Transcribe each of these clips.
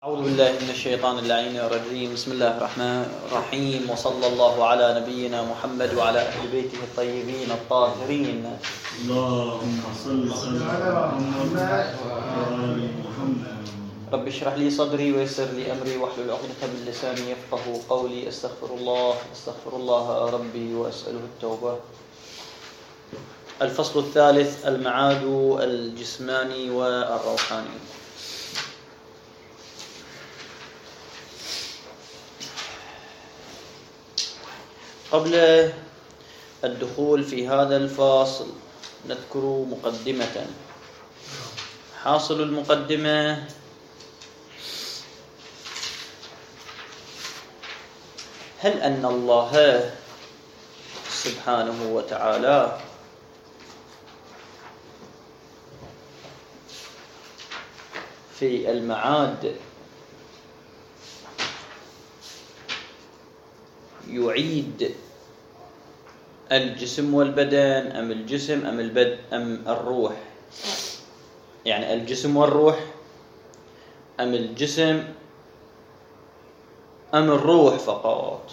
أعوذ بالله من الشيطان اللعين الرجيم. بسم الله الرحمن الرحيم، وصلى الله على نبينا محمد وعلى أهل بيته الطيبين الطاهرين. اللهم صل على محمد وآل محمد. رب اشرح لي صدري ويسر لي أمري واحلل عقدة من لساني يفقه قولي. أستغفر الله ربي وأسأله التوبة. الفصل الثالث: المعاد الجسماني والروحاني. قبل الدخول في هذا الفصل نذكر مقدمة. حاصل المقدمة: هل أن الله سبحانه وتعالى في المعاد يعيد الجسم والبدن أم الجسم أم الروح؟ يعني الجسم والروح أم الجسم أم الروح فقط؟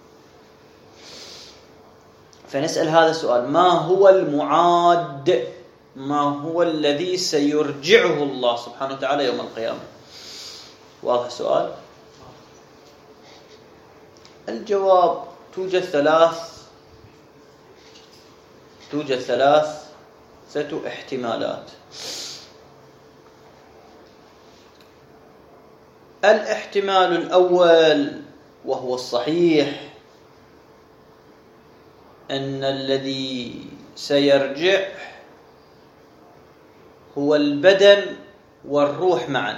فنسأل هذا السؤال: ما هو المعاد؟ ما هو الذي سيرجعه الله سبحانه وتعالى يوم القيامة؟ واضح السؤال؟ الجواب: توجد ثلاثة احتمالات. الاحتمال الأول وهو الصحيح، أن الذي سيرجع هو البدن والروح معا.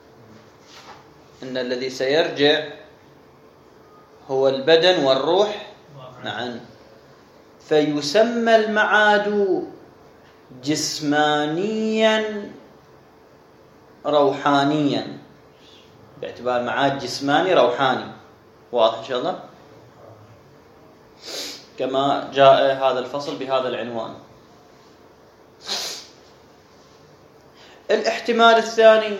أن الذي سيرجع هو البدن والروح معا، فيسمى المعاد جسمانيا روحانيا، باعتبار معاد جسماني روحاني. واضح إن شاء الله؟ كما جاء هذا الفصل بهذا العنوان. الاحتمال الثاني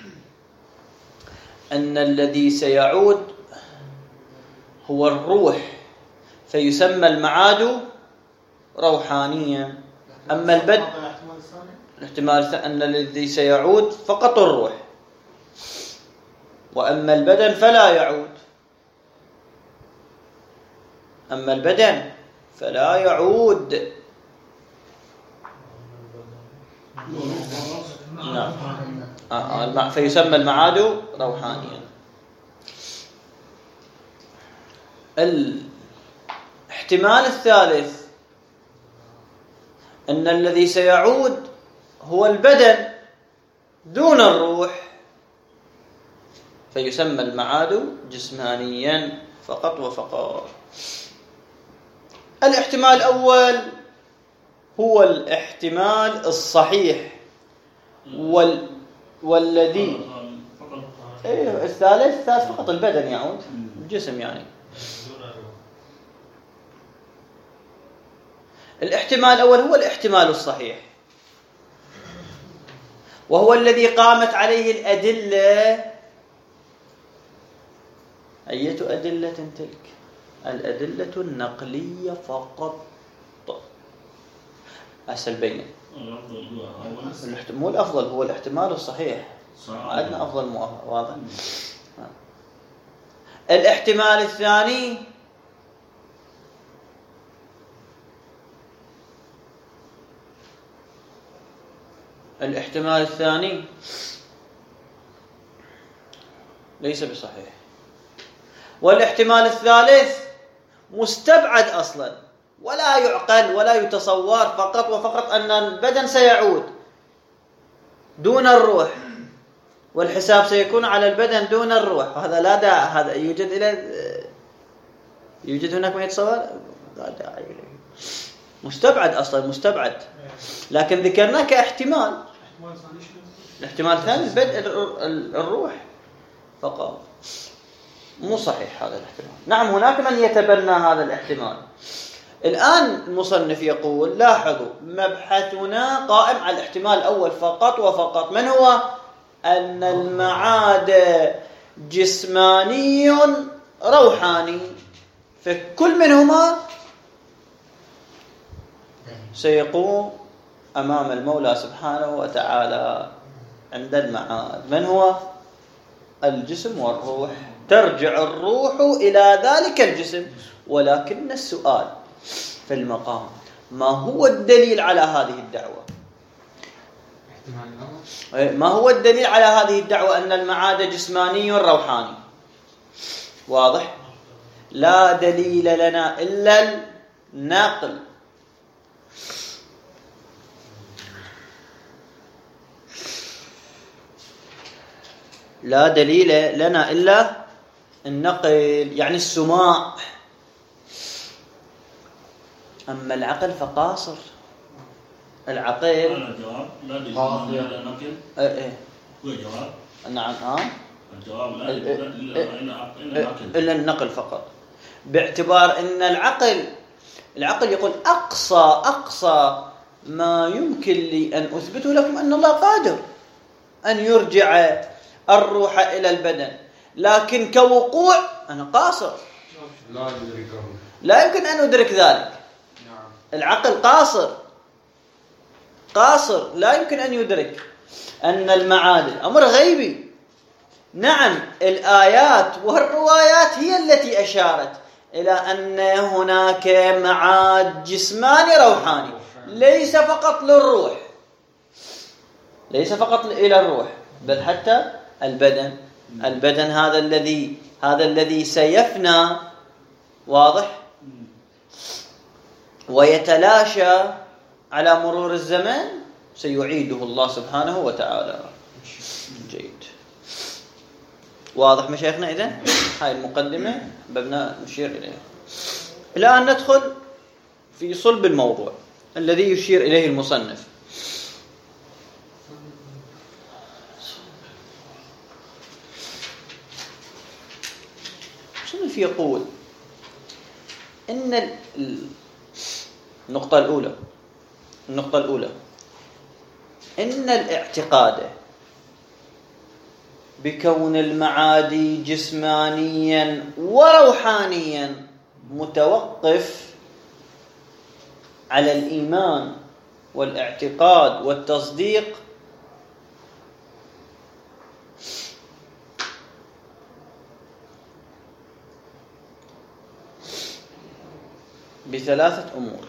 أن الذي سيعود هو الروح، فيسمى المعاد روحانيا. أما البدن، الاحتمال الثاني أن الذي سيعود فقط الروح، وأما البدن فلا يعود. أما البدن فلا يعود. نعم. فيسمى المعاد روحانيا. الاحتمال الثالث أن الذي سيعود هو البدن دون الروح، فيسمى المعاد جسمانيا فقط وفقط. الاحتمال الأول هو الاحتمال الصحيح، والذي الثالث فقط البدن يعود، الجسم يعني. الاحتمال الأول هو الاحتمال الصحيح، وهو الذي قامت عليه الأدلة. أية أدلة تلك؟ الأدلة النقلية فقط. السلبين. مو الأفضل، هو الاحتمال الصحيح. عندنا أفضل واضح. الاحتمال الثاني ليس بصحيح. والاحتمال الثالث مستبعد أصلا، ولا يعقل ولا يتصور، فقط وفقط أن البدن سيعود دون الروح، والحساب سيكون على البدن دون الروح. هذا لا داعي. هذا يوجد هناك ما يتصور؟ لا داعي إليه. مستبعد أصلا، مستبعد. لكن ذكرناه كاحتمال. الاحتمال الثاني الروح فقط. مو صحيح هذا الاحتمال. نعم، هناك من يتبنى هذا الاحتمال. الآن المصنف يقول: لاحظوا، مبحثنا قائم على الاحتمال الأول فقط وفقط. من هو؟ أن المعاد جسماني روحاني، فكل منهما سيقوم أمام المولى سبحانه وتعالى عند المعاد. من هو؟ الجسم والروح. ترجع الروح إلى ذلك الجسم، ولكن السؤال في المقام: ما هو الدليل على هذه الدعوة؟ ما هو الدليل على هذه الدعوة أن المعاد جسماني روحاني؟ واضح؟ لا دليل لنا إلا النقل. لا دليل لنا إلا النقل، يعني السماع. أما العقل فقاصر. العقل الجواب لا دليل إلا النقل. هو جواب. نعم. الجواب لا دليل إلا النقل فقط، باعتبار أن العقل يقول أقصى ما يمكن لي أن أثبته لكم أن الله قادر أن يرجع الروح إلى البدن، لكن كوقوع أنا قاصر، لا يمكن أن أدرك ذلك. العقل قاصر لا يمكن أن يدرك أن المعاد أمر غيبي. نعم، الآيات والروايات هي التي أشارت إلى أن هناك معاد جسماني روحاني، ليس فقط للروح، ليس فقط إلى الروح، بل حتى البدن هذا الذي سيفنى، واضح، ويتلاشى على مرور الزمن، سيعيده الله سبحانه وتعالى. جيد، واضح مشايخنا؟ إذن هاي المقدمة بدنا نشير إليها. الآن ندخل في صلب الموضوع الذي يشير إليه المصنف. المصنف يقول إن النقطة الأولى إن الاعتقاد بكون المعاد جسمانيا وروحانيا متوقف على الإيمان والاعتقاد والتصديق بثلاثة أمور.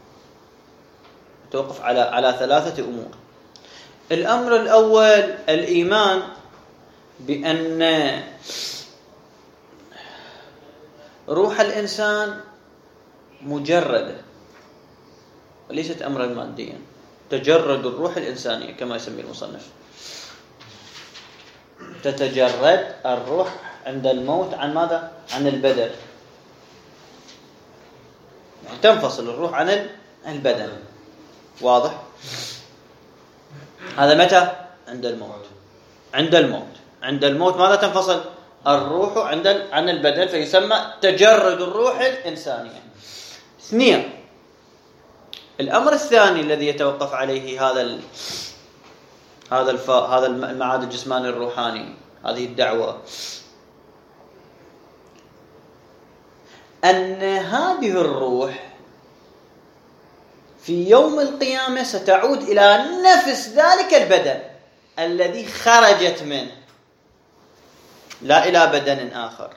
توقف على ثلاثة أمور. الأمر الأول الإيمان بأن روح الإنسان مجردة وليست أمرا ماديا، تجرد الروح الإنسانية كما يسمي المصنف. تتجرد الروح عند الموت عن ماذا؟ عن البدن، يعني تنفصل الروح عن البدن. واضح؟ هذا متى؟ عند الموت ماذا تنفصل؟ الروح عن البدن، فيسمى تجرد الروح الإنسانية. اثنين، الأمر الثاني الذي يتوقف عليه هذا المعاد الجسماني الروحاني، هذه الدعوة، أن هذه الروح في يوم القيامة ستعود إلى نفس ذلك البدن الذي خرجت منه، لا إلى بدن آخر.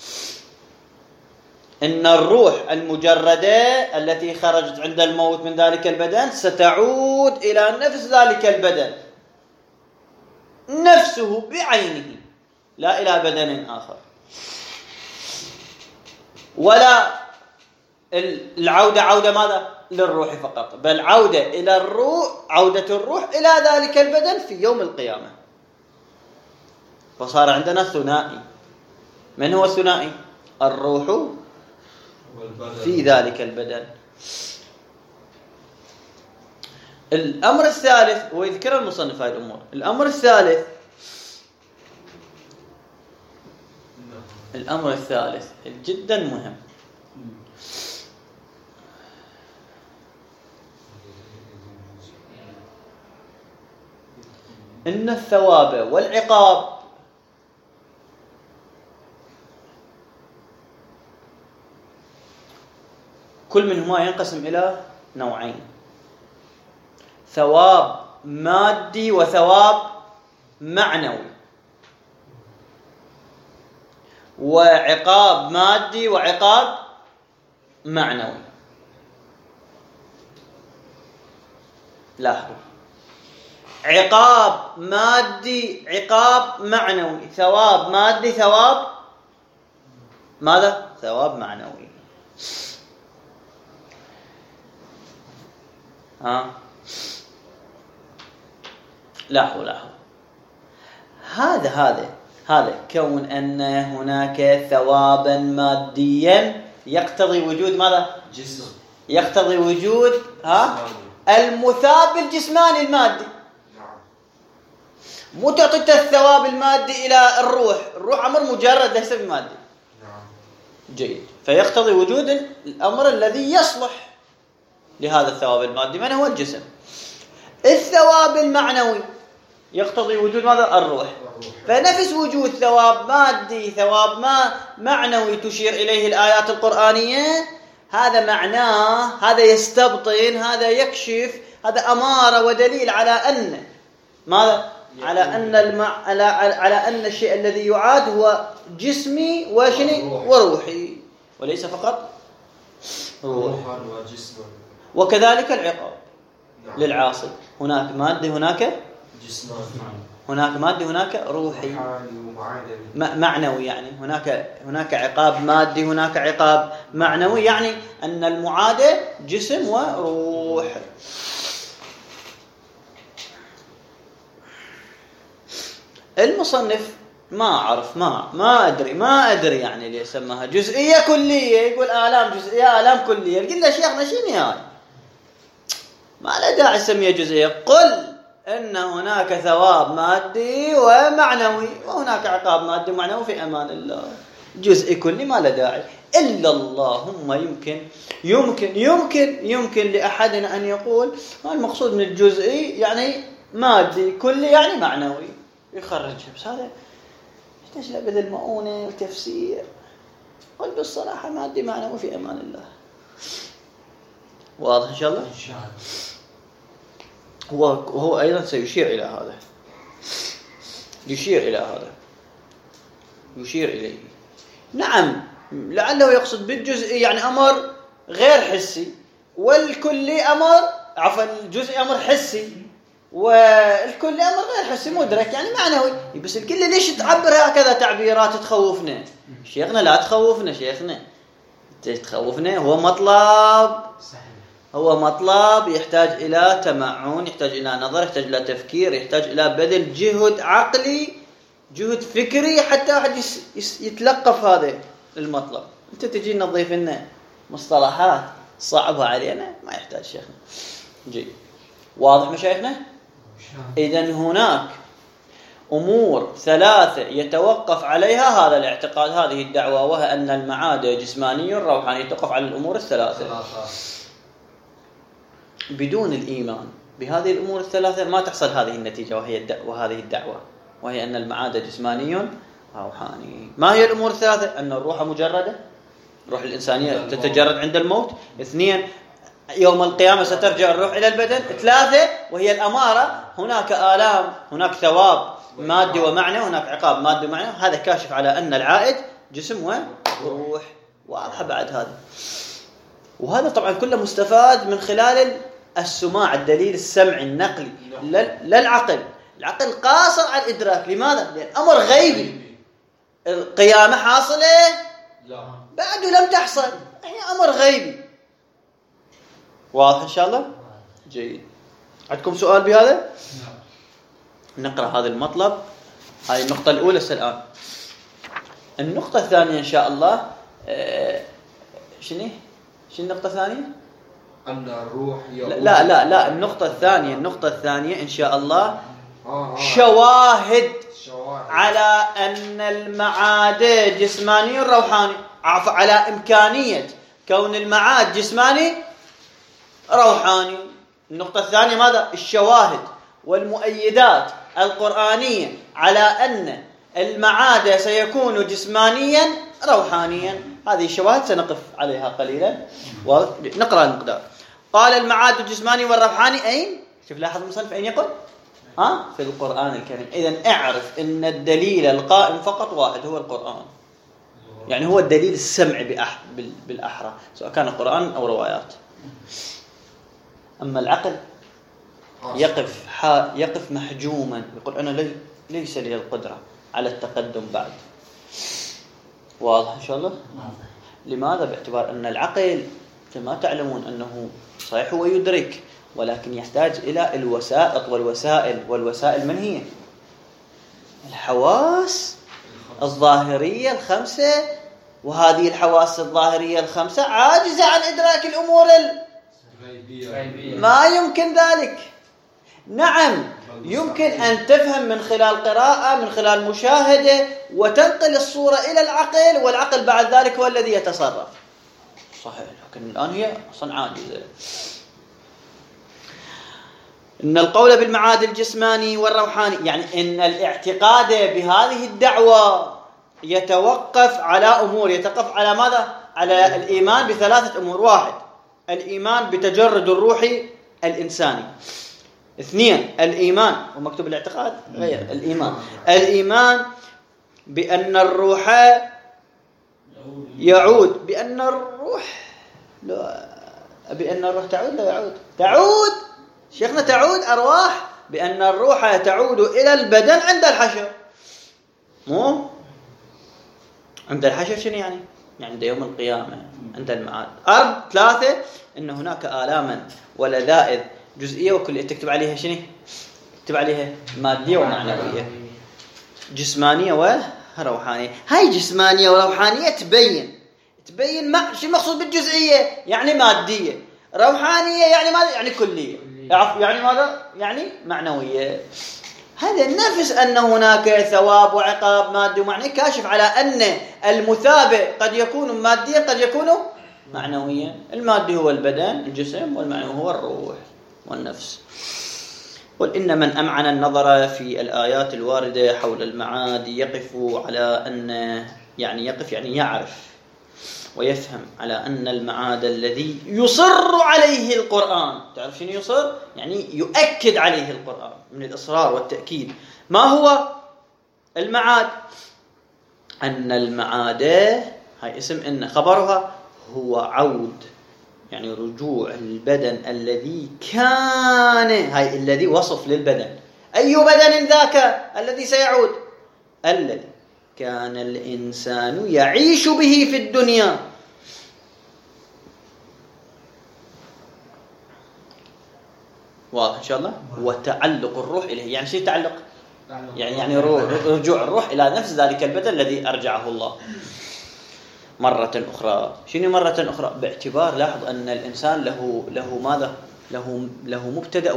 إن الروح المجردة التي خرجت عند الموت من ذلك البدن ستعود إلى نفس ذلك البدن نفسه بعينه، لا إلى بدن آخر. ولا العودة ماذا؟ للروح فقط، بل عودة الروح إلى ذلك البدن في يوم القيامة. فصار عندنا ثنائي. من هو الثنائي؟ الروح في ذلك البدن. الأمر الثالث، ويذكر المصنف هذه الأمور، الأمر الثالث جدا مهم، إن الثواب والعقاب كل منهما ينقسم إلى نوعين: ثواب مادي وثواب معنوي، وعقاب مادي وعقاب معنوي. لاحظوا: عقاب مادي عقاب معنوي، ثواب مادي ثواب ماذا؟ ثواب معنوي. لاحظوا هذا كون أن هناك ثوابا ماديا يقتضي وجود ماذا؟ جسم. يقتضي وجود المثاب الجسماني المادي. مو تعطيت الثواب المادي إلى الروح أمر مجرد ليس بمادي. جيد. فيقتضي وجود الأمر الذي يصلح لهذا الثواب المادي، من هو الجسم. الثواب المعنوي يقتضي وجود ماذا؟ الروح. فنفس وجود ثواب مادي ثواب معنوي تشير إليه الآيات القرآنية، هذا معناه، هذا يستبطن، هذا يكشف، هذا أمارة ودليل على أن ماذا؟ على أن الشيء الذي يعاد هو جسمي وروحي، وليس فقط روح. وكذلك العقاب للعاصي، هناك مادي هناك جسماني، هناك مادي هناك روحي معنوي. يعني هناك عقاب مادي هناك عقاب معنوي، يعني أن المعادة جسم وروح. المصنف ما أعرف ما أدري يعني ليه سماها جزئية كلية، يقول آلام جزئية آلام كلية. قلنا شيخنا شنو يعني؟ ما له داعي سميها جزئية. قل إن هناك ثواب مادي ومعنوي وهناك عقاب مادي ومعنوي في أمان الله. جزء كلي ما له داعي. إلا اللهم يمكن لأحدنا أن يقول المقصود من الجزئي يعني مادي، كلي يعني معنوي، يخرجها. بس هذا يحتاج له بذل مؤونة وتفسير. قل بالصراحة مادي معنوي في أمان الله. واضح إن شاء الله؟ إن شاء الله. وهو أيضا سيشير إلى هذا، يشير إليه. نعم، لعله يقصد بالجزئي يعني أمر غير حسي، والكلي الجزئي أمر حسي، والكلي أمر غير حسي مدرك يعني معنوي. بس الكلي ليش تعبر هكذا تعبيرات تخوفنا؟ شيخنا لا تخوفنا، شيخنا تخوفنا. هو مطلب يحتاج إلى تمعن، يحتاج إلى نظر، يحتاج إلى تفكير، يحتاج إلى بذل جهد عقلي، جهد فكري، حتى واحد يتلقف هذا المطلب. أنت تجي نضيف لنا مصطلحات صعبة علينا، ما يحتاج شيخنا. جيد. واضح مشايخنا؟ إذن هناك أمور ثلاثة يتوقف عليها هذا الاعتقاد، هذه الدعوة، وهي أن المعاد جسماني روحاني، يتوقف على الأمور الثلاثة. بدون الإيمان بهذه الأمور الثلاثة ما تحصل هذه النتيجة وهذه الدعوة، وهي أن المعاد جسماني روحاني. ما هي الأمور الثلاثة؟ أن الروح مجردة، روح الإنسانية تتجرد عند الموت. 2 يوم القيامة سترجع الروح إلى البدن. 3 وهي الأمارة، هناك آلام، هناك ثواب مادي ومعنى، هناك عقاب مادي ومعنى. هذا كاشف على أن العائد جسم وروح. واضح بعد هذا. وهذا طبعا كله مستفاد من خلال السماع، الدليل السمعي النقلي، لا العقل. العقل قاصر على الإدراك. لماذا؟ لأن أمر غيبي. القيامة حاصلة؟ لا، بعد لم تحصل، هي أمر غيبي. واضح إن شاء الله؟ جيد. عندكم سؤال بهذا؟ نقرأ هذا المطلب. هذه النقطة الأولى الآن. النقطة الثانية إن شاء الله شنو النقطة الثانية؟ أن الروح لا النقطة الثانية إن شاء الله شواهد على أن المعاد جسماني روحاني، على إمكانية كون المعاد جسماني روحاني. النقطة الثانية ماذا؟ الشواهد. والمؤيدات القرآنية على أن المعاد سيكون جسمانيا روحانيا. هذه الشواهد سنقف عليها قليلا ونقرأ المقدار. قال المعاد الجسماني والروحاني أين؟ شوف لاحظ المصنف أين يقول؟ في القرآن الكريم. إذن اعرف أن الدليل القائم فقط واحد هو القرآن، يعني هو الدليل السمعي بالأحرى سواء كان القرآن أو روايات. أما العقل يقف محجوما، يقول أنا ليس لي القدرة على التقدم بعد. واضح إن شاء الله؟ لماذا؟ باعتبار أن العقل كما تعلمون أنه صحيح هو يدرك، ولكن يحتاج إلى الوسائط والوسائل من هي؟ الحواس الظاهرية الخمسة، وهذه الحواس الظاهرية الخمسة عاجزة عن إدراك الأمور ما يمكن ذلك. نعم يمكن أن تفهم من خلال قراءة، من خلال مشاهدة، وتنقل الصورة إلى العقل، والعقل بعد ذلك هو الذي يتصرف. صحيح، لكن الآن هي أصلا عاجزة. إن القول بالمعاد الجسماني والروحاني، يعني إن الاعتقاد بهذه الدعوة يتوقف على أمور. يتوقف على ماذا؟ على الإيمان بثلاثة أمور. واحد، الإيمان بتجرد الروح الإنساني. اثنين، الإيمان، ومكتوب الاعتقاد غير الإيمان بأن الروح يعود، بأن الروح تعود، لا تعود شيخنا، تعود أرواح، بأن الروح تعود إلى البدن عند الحشر. مو عند الحشر شنو يعني عند يوم القيامة، عند المعاد. ثلاثة، إن هناك آلاما ولذائذ جزئية وكلية تكتب عليها شنو؟ تكتب عليها مادية ومعنوية، جسمانية وروحانية. هاي جسمانية وروحانية تبين شو المقصود بالجزئية، يعني مادية. روحانية يعني ماذا؟ يعني كلية. يعني ماذا؟ يعني معنوية. هذا نفس أن هناك ثواب وعقاب مادي ومعنوي، كاشف على أن المثابة قد يكون ماديا قد يكون معنويا. المادي هو البدن الجسم، والمعنوي هو الروح والنفس. قل إن من أمعن النظر في الآيات الواردة حول المعاد يقف على أن، يعني يقف يعني يعرف ويفهم على أن المعاد الذي يصر عليه القرآن. تعرف شنو يصر؟ يعني يؤكد عليه القرآن من الإصرار والتأكيد. ما هو المعاد؟ أن المعاد، هاي اسم إن، خبرها هو عود، يعني رجوع البدن الذي كان، هاي الذي وصف للبدن. أي بدن ذاك الذي سيعود؟ الذي كان الإنسان يعيش به في الدنيا. واضح إن شاء الله؟ وتعلق الروح إليه، يعني شيء تعلق، يعني رجوع الروح إلى نفس ذلك البدن الذي أرجعه الله مرة أخرى. شنو مرة أخرى؟ باعتبار، لاحظ أن الإنسان له ماذا؟ له مبتدأ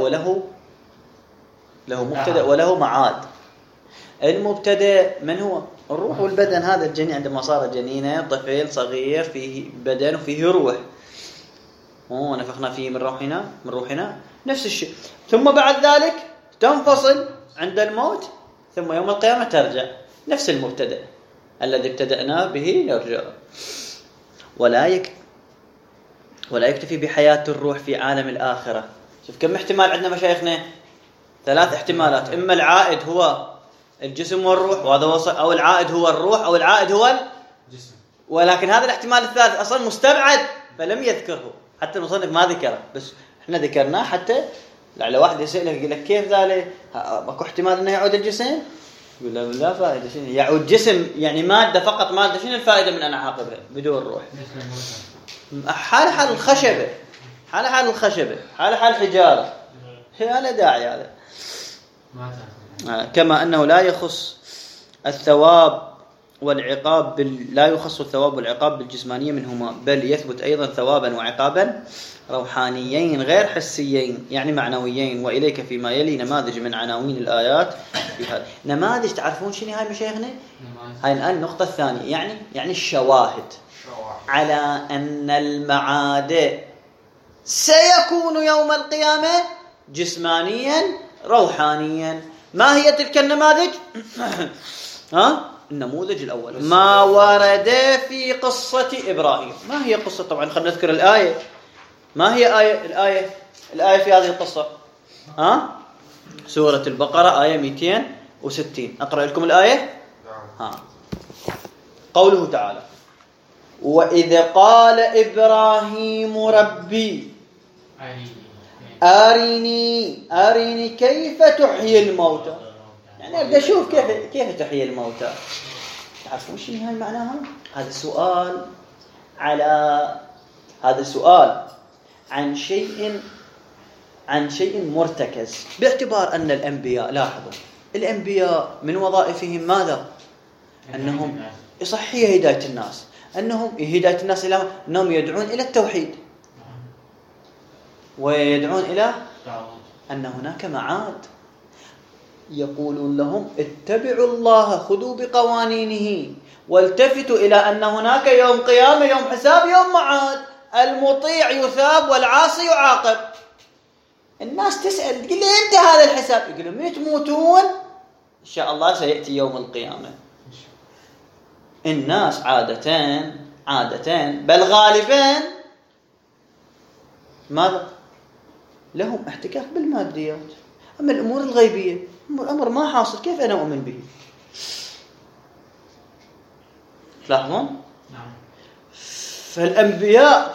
وله معاد. المبتدأ من هو؟ الروح والبدن. هذا الجنين عندما صار جنينا، طفل صغير فيه بدن وفيه روح، ونفخنا فيه من روحنا نفس الشيء. ثم بعد ذلك تنفصل عند الموت، ثم يوم القيامة ترجع نفس المبتدأ الذي ابتدأنا به يرجع. ولا يكتفي بحياة الروح في عالم الآخرة. شوف كم احتمال عندنا مشايخنا، 3 احتمالات. إما العائد هو الجسم والروح، وهذا وصل، أو العائد هو الروح، أو العائد هو الجسم. ولكن هذا الاحتمال الثالث أصلا مستبعد فلم يذكره، حتى المصنف ما ذكره، بس احنا ذكرناه حتى لعل واحد يسألك يقول لك كيف ذلك؟ اكو احتمال انه يعود الجسم؟ يقول له لا فائدة. شنو يعود جسم؟ يعني مادة فقط، مادة. شنو الفائدة من أن أعاقبها بدون روح؟ حال الخشبة، حال الحجارة، لا داعي هذا. كما أنه لا يخص الثواب والعقاب بالجسمانية منهما، بل يثبت أيضا ثوابا وعقابا روحانيين غير حسيين، يعني معنويين. وإليك فيما يلي نماذج من عناوين الآيات في هذا. نماذج، تعرفون شنو هاي مشايخنا؟ هاي الآن النقطة الثانية، يعني الشواهد على أن المعاد سيكون يوم القيامة جسمانيا روحانيا. ما هي تلك النماذج؟ النموذج الأول ما ورد في قصة إبراهيم. ما هي قصة؟ طبعا خلينا نذكر الآية. ما هي الآية في هذه القصة؟ سورة البقرة آية 260. أقرأ لكم الآية. قوله تعالى: وإذ قال إبراهيم ربي أرني كيف تحيي الموتى. يعني أبدأ أشوف كيف تحيي الموتى. تعرفون شو هاي معناها؟ هذا سؤال عن شيء مرتكز، باعتبار أن الأنبياء، لاحظوا، الأنبياء من وظائفهم ماذا؟ أنهم يصحي هداية الناس، هداية الناس إلى أنهم يدعون إلى التوحيد، ويدعون إلى أن هناك معاد. يقولون لهم: اتبعوا الله، خذوا بقوانينه، والتفتوا إلى أن هناك يوم قيامة، يوم حساب، يوم معاد. المطيع يثاب والعاصي يعاقب. الناس تسأل، تقول لي: إمتى هذا الحساب؟ يقولون: من تموتون إن شاء الله سيأتي يوم القيامة. الناس عادة بل غالبا ماذا؟ لهم احتكاك بالماديات. أما الأمور الغيبية، الأمر ما حاصل، كيف أنا أؤمن به؟ تلاحظون؟ نعم. فالأنبياء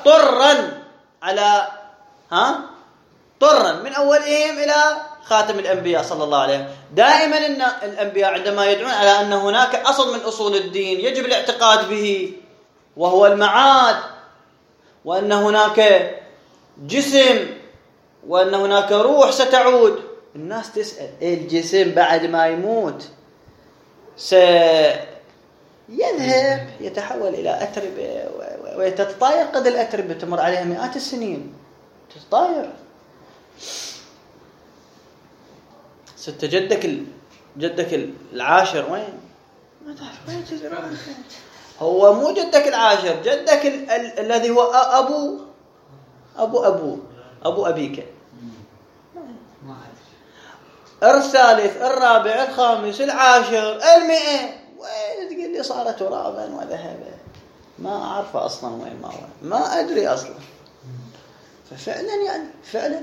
طرا من أولهم إلى خاتم الأنبياء صلى الله عليه. دائما الأنبياء عندما يدعون على أن هناك أصل من أصول الدين يجب الاعتقاد به، وهو المعاد، وأن هناك جسم، وأن هناك روح ستعود. الناس تسأل: الجسم بعد ما يموت سيذهب، يتحول إلى أتربة، ويتطاير قد الأتربة، تمر عليها مئات السنين تتطاير. جدك العاشر وين؟ ما تعرف وين تدري. هو مو جدك العاشر، جدك الذي هو أبو أبيك. الثالث، الرابع، الخامس، العاشر، 100. وين تقول لي صارت ترابا وذهبا؟ ما أعرف أصلا وين ما أدري أصلا. ففعلا فعلا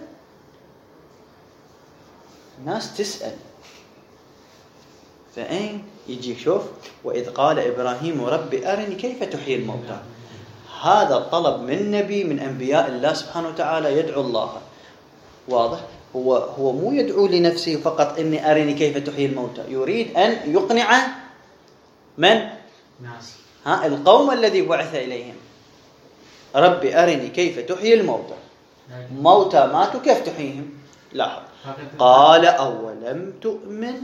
الناس تسأل. فأين يجي شوف: وإذ قال إبراهيم ربي أرني كيف تحيي الموتى. هذا طلب من نبي من أنبياء الله سبحانه وتعالى، يدعو الله. واضح؟ هو مو يدعو لنفسه فقط: إني أرني كيف تحيي الموتى. يريد أن يقنع من؟ القوم الذي بعث إليهم. ربي أرني كيف تحيي الموتى. موتى ماتوا، كيف تحييهم؟ لاحظ: قال أولم تؤمن.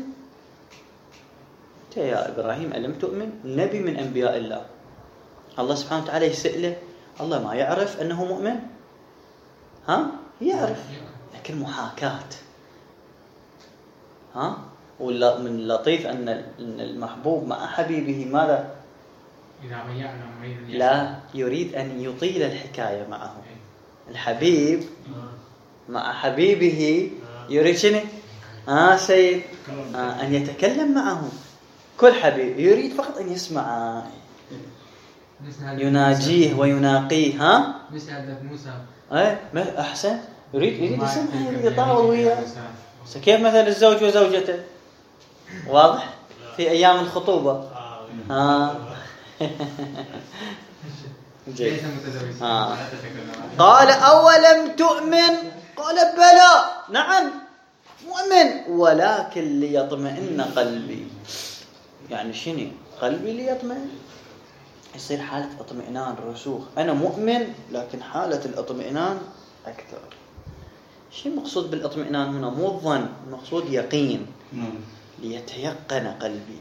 يا إبراهيم ألم تؤمن؟ نبي من أنبياء الله، الله سبحانه وتعالى يسأله. الله ما يعرف أنه مؤمن؟ يعرف، لكن محاكاة. ولا من اللطيف أن المحبوب مع حبيبه ماذا؟ لا يريد أن يطيل الحكاية معه. الحبيب مع حبيبه يريد شنو؟ سيد أن يتكلم معه. كل حبيب يريد فقط أن يسمع، يناجيه ويناقيه. مثل هذا موسى. أحسن، يريد يسمع، يريد يطاول وياه. كيف مثل الزوج وزوجته، واضح في أيام الخطوبة. قال أولم تؤمن؟ قال بلى، نعم مؤمن، ولكن ليطمئن قلبي. يعني شنو قلبي ليطمئن؟ يصير حالة اطمئنان، رسوخ. أنا مؤمن، لكن حالة الاطمئنان أكثر. شو مقصود بالاطمئنان هنا؟ مو الظن، مقصود يقين. ليتيقن قلبي.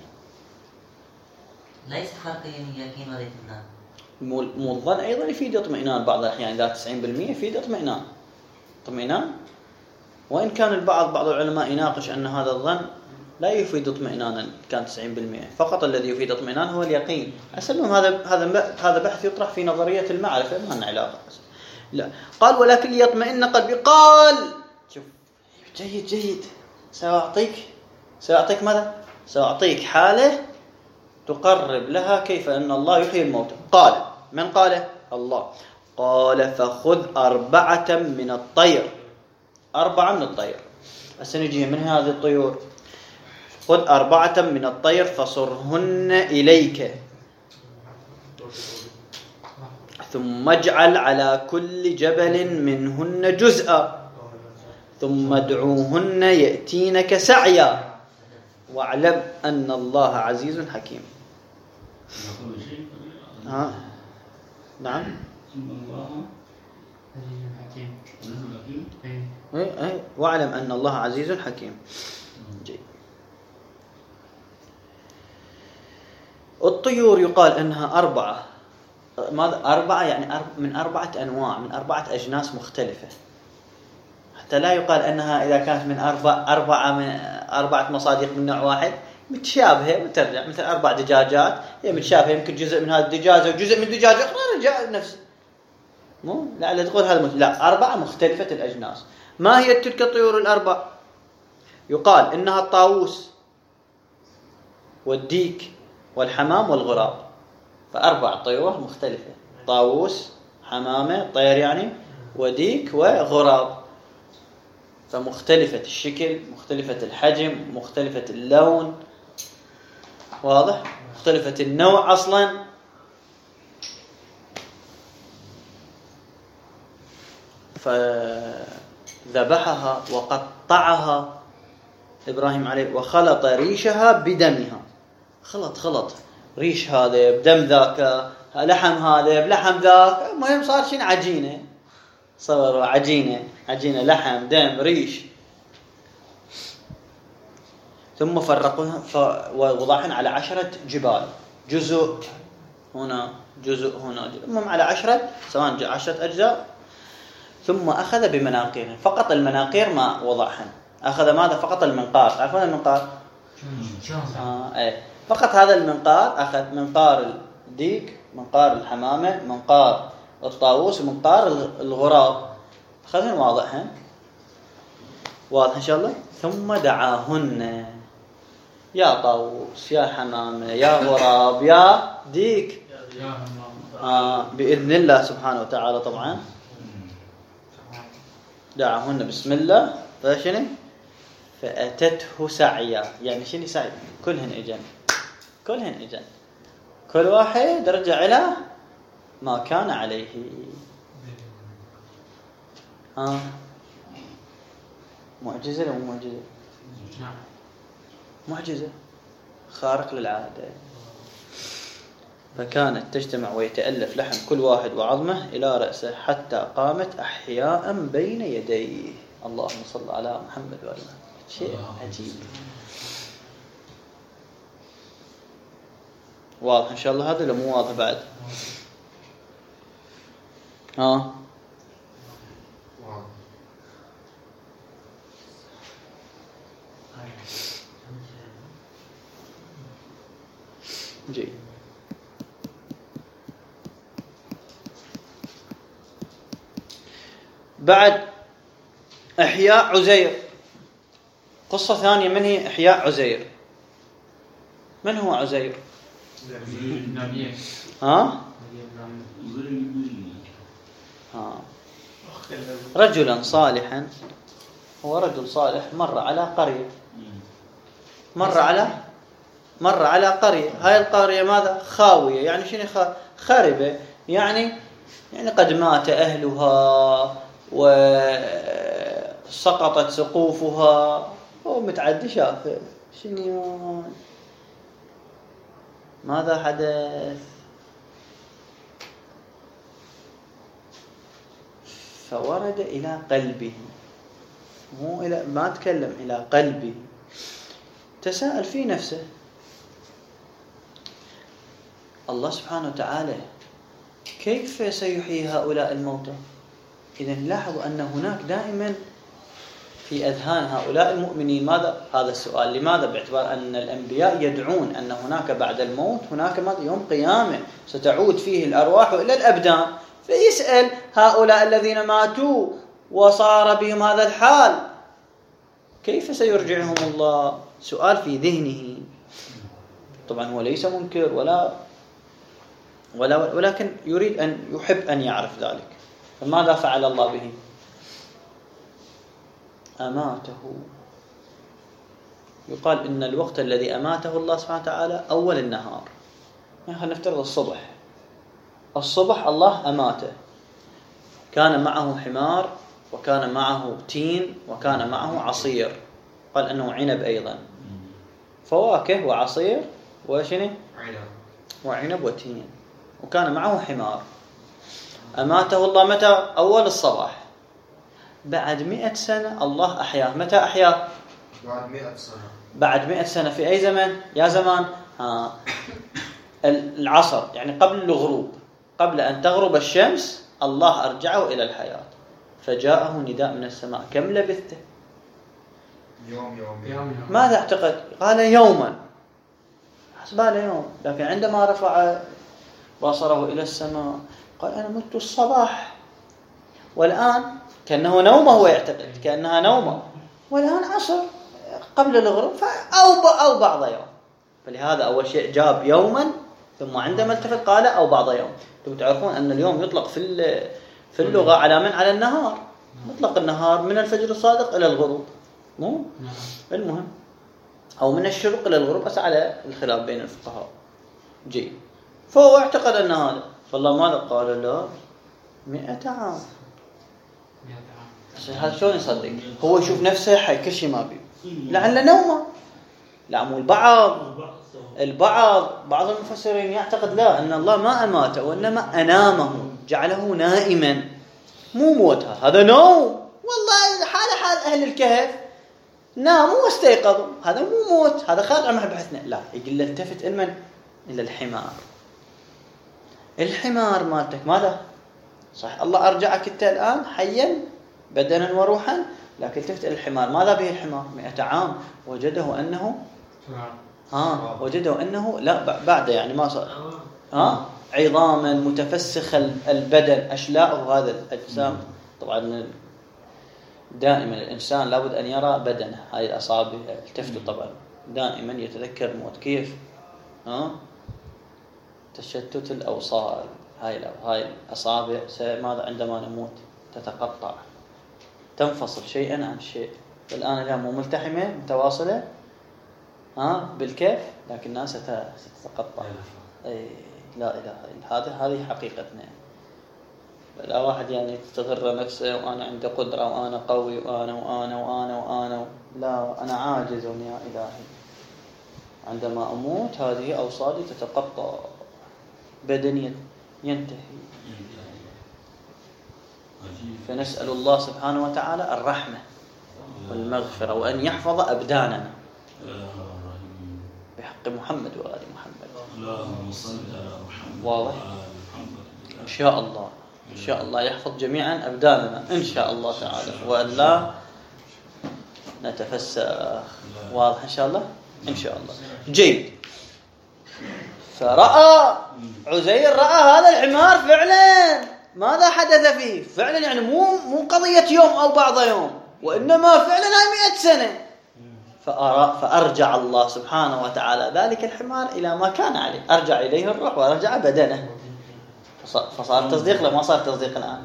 ليس فرق يقين والاطمئنان. مو الظن أيضا يفيد اطمئنان بعض الأحيان. ذات 90% يفيد اطمئنان. وإن كان بعض العلماء يناقش أن هذا الظن لا يفيد اطمئنانا، كان 90%. فقط الذي يفيد اطمئنان هو اليقين. أسلم هذا بحث يطرح في نظرية المعرفة، ما لنا علاقة. لا، قال ولكن ليطمئن قلبي. قال شوف، جيد، سأعطيك ماذا؟ سأعطيك حالة تقرب لها كيف أن الله يحيي الموتى. قال من قال؟ الله. قال فخذ 4 من الطير. 4 من الطير. سنجي من هذه الطيور. خذ 4 من الطير فصرهن إليك ثم اجعل على كل جبل منهن جزءا ثم ادعوهن يأتينك سعيا واعلم أن الله عزيز حكيم. نعم واعلم أن الله عزيز حكيم. جيد. الطيور يقال أنها 4. ماذا 4؟ يعني من 4 أنواع، من 4 أجناس مختلفة، حتى لا يقال أنها إذا كانت من 4 مصادق من نوع واحد متشابهة وترجع. مثل 4 دجاجات هي متشابهة، يمكن جزء من هذه الدجاجة وجزء من دجاجة أخرى رجع نفس مو لا تقول هذا لا 4 مختلفة الأجناس. ما هي تلك الطيور ال4؟ يقال إنها الطاووس والديك والحمام والغراب. ف4 طيور مختلفة، طاووس، حمامة، طير يعني، وديك وغراب. فمختلفة الشكل، مختلفة الحجم، مختلفة اللون، واضح؟ مختلفة النوع أصلا. فذبحها وقطعها إبراهيم عليه وخلط ريشها بدمها. خلط ريش هذا بدم ذاك، لحم هذا بلحم ذاك، المهم صار شيء عجينة. صوروا عجينة لحم دم ريش. ثم فرقوها ووضعهن على 10 جبال، جزء هنا جزء هنا، المهم على 10 سواء 10 أجزاء. ثم أخذ بمناقيرهن، فقط المناقير ما وضعهن. أخذ ماذا؟ فقط المنقار. تعرفون المنقار؟ فقط هذا المنقار. أخذ منقار الديك، منقار الحمامة، منقار الطاووس، منقار الغراب. أخذهن واضحهن، واضح إن شاء الله. ثم دعاهن يا طاووس يا حمامة يا غراب يا ديك بإذن الله سبحانه وتعالى. طبعا دعاهن بسم الله. فشنو؟ فأتته سعيا. يعني شنو سعي؟ كلهن إجن، كل واحد رجع إلى ما كان عليه. معجزة لو معجزة؟ معجزة خارق للعادة. فكانت تجتمع ويتألف لحم كل واحد وعظمه إلى رأسه حتى قامت أحياء بين يديه. اللهم صل على محمد وعلى آله. شيء عجيب. واضح إن شاء الله هذا؟ مو واضح بعد؟ جيد. بعد إحياء عزير، قصة ثانية. من هي إحياء عزير؟ من هو عزير؟ رجلا صالحا. هو رجل صالح مر على قرية، مر على قرية. هاي القرية ماذا؟ خاوية. يعني شنو خاربة؟ يعني قد مات أهلها وسقطت سقوفها ومتعدي شافه. شنو ماذا حدث؟ فورد إلى قلبه، ما تكلم، إلى قلبه. تساءل في نفسه الله سبحانه وتعالى كيف سيحيي هؤلاء الموتى؟ إذن لاحظوا أن هناك دائما في أذهان هؤلاء المؤمنين ماذا؟ هذا السؤال. لماذا؟ باعتبار أن الأنبياء يدعون أن هناك بعد الموت هناك يوم قيامة ستعود فيه الأرواح إلى الأبدان. فيسأل هؤلاء الذين ماتوا وصار بهم هذا الحال كيف سيرجعهم الله؟ سؤال في ذهنه. طبعا هو ليس منكر ولكن يريد أن يحب أن يعرف ذلك. فماذا فعل الله به؟ أماته. يقال إن الوقت الذي أماته الله سبحانه وتعالى أول النهار. يعني خلينا نفترض الصبح الله أماته، كان معه حمار وكان معه تين وكان معه عصير، قال أنه عنب أيضا، فواكه وعصير وشنو؟ وعنب وتين، وكان معه حمار. أماته الله متى؟ أول الصباح. بعد 100 سنة الله أحياه. متى أحياه؟ بعد 100 سنة. بعد 100 سنة في أي زمن؟ يا زمان العصر، يعني قبل الغروب، قبل أن تغرب الشمس الله أرجعه إلى الحياة. فجاءه نداء من السماء: كم لبثت؟ يوم. ماذا اعتقد؟ قال يوما، حسباله يوم. لكن عندما رفع بصره إلى السماء قال أنا مت الصباح، والآن كأنه نومه، هو يعتقد كأنها نومه، والآن عصر قبل الغروب أو بعض يوم. فلهذا أول شيء جاب يوما، ثم عندما التفت قال أو بعض يوم. أنتم تعرفون أن اليوم يطلق في اللغة على من؟ على النهار. مطلق النهار من الفجر الصادق إلى الغروب، مو المهم، أو من الشروق إلى الغروب، بس على الخلاف بين الفقهاء. جيد. فهو اعتقد أن هذا، فالله ماذا قال له؟ 100 عام. هذا شلون يصدق؟ هو يشوف نفسه حي، كل شيء ما بيه، لعل نومه. لعمو بعض المفسرين يعتقد لا، أن الله ما أماته وإنما أنامه، جعله نائما، مو موت، هذا نوم. والله حال أهل الكهف، ناموا واستيقظوا، هذا مو موت، هذا خارج عن بحثنا. لا، يقول له التفت إلى الحمار مالتك ماذا؟ صح، الله أرجعك أنت الآن حيا بدنا وروحا، لكن التفت إلى الحمار. ماذا به الحمار؟ 100 عام. وجده أنه لا، بعد يعني ما صار عظاما متفسخ البدن، أشلاءه هذا الأجسام. طبعا دائما الإنسان لابد أن يرى بدنه، هاي الأصابع. التفتوا طبعا دائما يتذكر الموت كيف تشتت الأوصال. هاي الأصابع ماذا عندما نموت؟ تتقطع، تنفصل شيئا عن شيء. الآن اليوم مو ملتحمة متواصلة بالكيف، لكن الناس ستتقطع. لا إله إلا هذه حقيقتنا. لا واحد يعني تغر نفسه وأنا عندي قدرة وأنا قوي وأنا لا، أنا عاجز يا إلهي. عندما أموت هذه أوصالي تتقطع، بدني ينتهي. فنسأل الله سبحانه وتعالى الرحمة والمغفرة، وأن يحفظ أبداننا بحق محمد وآل محمد. اللهم صل على محمد. واضح؟ إن شاء الله يحفظ جميعا أبداننا إن شاء الله تعالى، وأن لا نتفسخ. واضح إن شاء الله؟ إن شاء الله. جيد. فرأى عزير هذا الحمار فعلا. ماذا حدث فيه؟ فعلا يعني مو قضية يوم أو بعض يوم، وإنما فعلا هاي 100 سنة. فأرجع الله سبحانه وتعالى ذلك الحمار إلى ما كان عليه، أرجع إليه الروح ورجع بدنه. فصار تصديق له، ما صار تصديق الآن.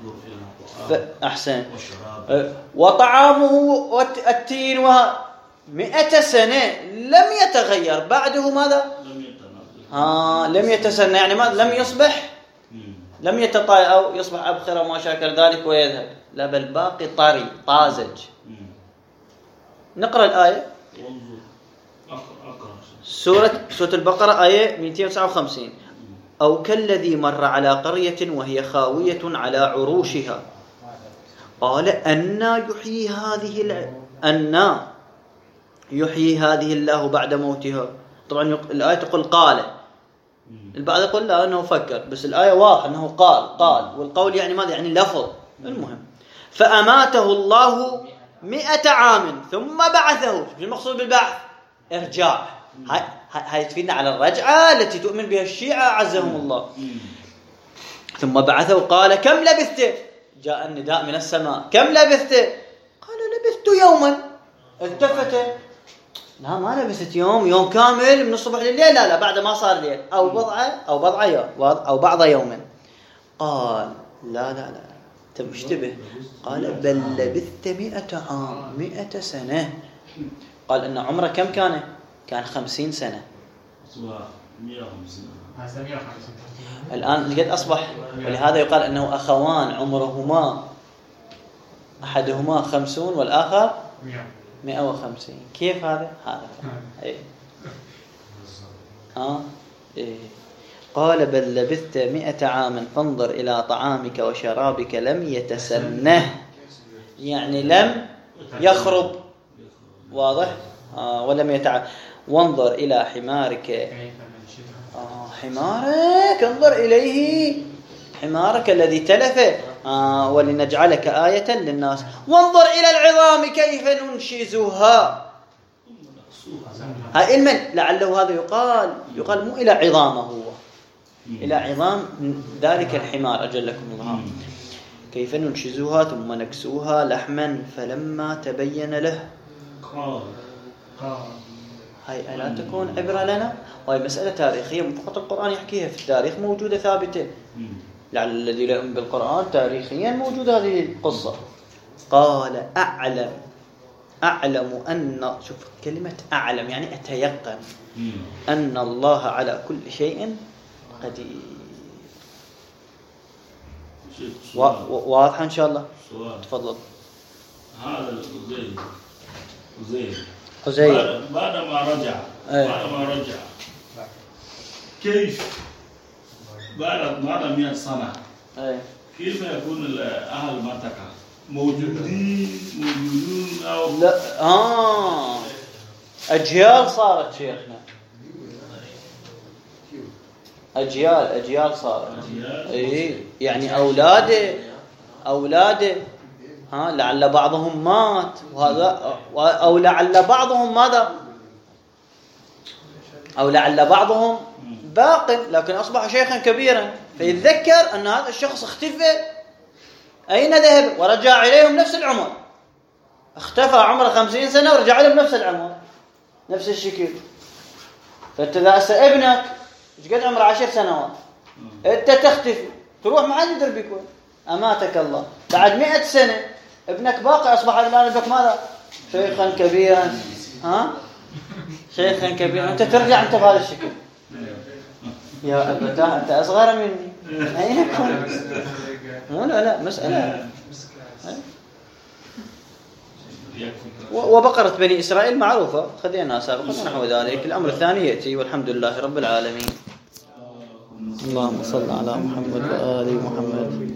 أحسن. وطعامه والتين 100 سنة لم يتغير بعده. ماذا؟ لم يتسنى، يعني ما لم يصبح، لم يتطاير أو يصبح أبخر وما شاكل ذلك ويذهب، لا، بل باقي طري طازج. نقرأ الآية. سورة البقرة آية 259. أو كالذي مر على قرية وهي خاوية على عروشها قال أنى يحيي هذه الله بعد موتها. طبعا الآية تقول قال، البعض يقول لا أنه فكر، بس الآية واضح أنه قال، والقول يعني ماذا؟ يعني لفظ. المهم، فأماته الله 100 عام ثم بعثه. شو المقصود بالبعث؟ إرجاع. هاي تفيدنا على الرجعة التي تؤمن بها الشيعة عزهم الله. ثم بعثه قال كم لبثت؟ جاء النداء من السماء: كم لبثت؟ قال لبثت يوما. التفت، لا ما لبثت يوم كامل من الصبح لليل، لا بعد ما صار ليل أو بعض يوم. قال لا مشتبه. قال بل لبثت 100 عام، 100 سنة. قال إن عمره كم كان 50 سنة. 150. الآن قد أصبح، ولهذا يقال أنه أخوان عمرهما أحدهما 50 والآخر 150. كيف هذا؟ إيه. إيه. قال بل لبثت 100 عاما فانظر إلى طعامك وشرابك لم يتسنه، يعني لم يخرب، واضح؟ ولم يتعب. وانظر إلى حمارك، حمارك انظر إليه، حمارك الذي تلف، ولنجعلك آية للناس. وانظر إلى العظام كيف ننشزها. هاي علما لعله هذا يقال مو إلى عظامه هو، إلى عظام ذلك الحمار أجلكم الله. كيف ننشزها ثم نكسوها لحما فلما تبين له. هاي لا تكون عبرة لنا، وهي مسألة تاريخية فقط القرآن يحكيها، في التاريخ موجودة ثابتة، لعل الذي لا يؤمن بالقرآن تاريخيا موجودة هذه القصة. قال أعلم أن، شوف كلمة أعلم يعني أتيقن أن الله على كل شيء قدير. واضح إن شاء الله. تفضل. هذا عزير بعد ما رجع كيف بعد 100 سنة كيف يكون الأهل منطقة موجودين أو لا؟ أجيال صارت شيخنا، أجيال صارت. يعني أولاده لعل بعضهم مات وهذا، أو لعل بعضهم ماذا، أو لعل بعضهم باق لكن أصبح شيخا كبيرا، فيتذكر أن هذا الشخص اختفى، أين ذهب؟ ورجع إليهم نفس العمر، اختفى عمره 50 سنة ورجع لهم نفس العمر نفس الشكل. فأنت إذا ابنك إيش قد عمره 10 سنوات أنت تختفي تروح ما حد يدري بك وين، أماتك الله. بعد 100 سنة ابنك باقي، أصبح الآن ابنك ماذا؟ شيخا كبيرا. شيخا كبيرا، أنت ترجع أنت بهذا الشكل. يا أبتاه أنت أصغر مني، أين كنت؟ لا مسألة. وبقرة بني إسرائيل معروفة خذيناها سابقا ونحو ذلك. الأمر الثاني يأتي، والحمد لله رب العالمين. اللهم صل على محمد وآل محمد.